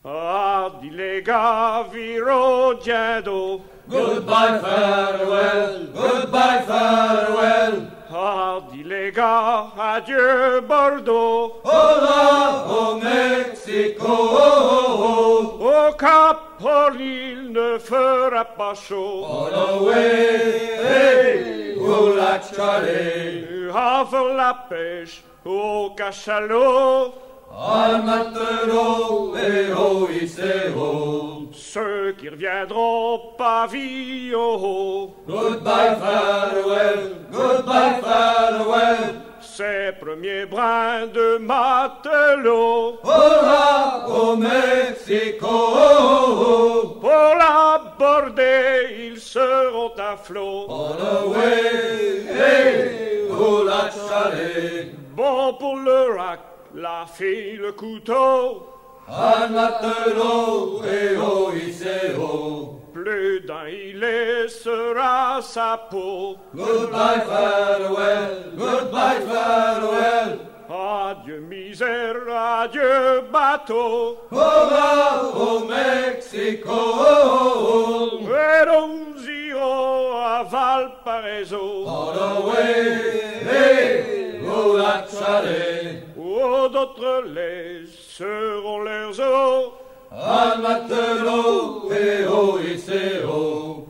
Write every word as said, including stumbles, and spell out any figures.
Ah, dis les gars, viro diendo. Goodbye, farewell, goodbye, farewell. Ah, dis les gars, adieu Bordeaux. Hola, au Mexico. Au Cap Horn, ne fera pas chaud. All away, hey, au lac Charlet. Havre la pêche au cachalot. Al matelot, et oh, iseo. Ceux qui reviendront pavillon. Goodbye, farewell, goodbye, farewell. Ces premiers brins de matelot. Hola, au Mexico. Pour l'aborder, ils seront à flot. All away, hey, au lac Charlet. Bon pour le rack, la fille, le couteau. Al matelot, et oh, iseo. Plus d'un il laissera sa peau. Goodbye, farewell, goodbye, farewell. Adieu misère, adieu bateau. Hola, au Mexico. Et nous irons à Valparaiso. All away, hey, au lac Charlet. Où d'autres laisseront leurs eaux. Al matelot, et oh, iseo.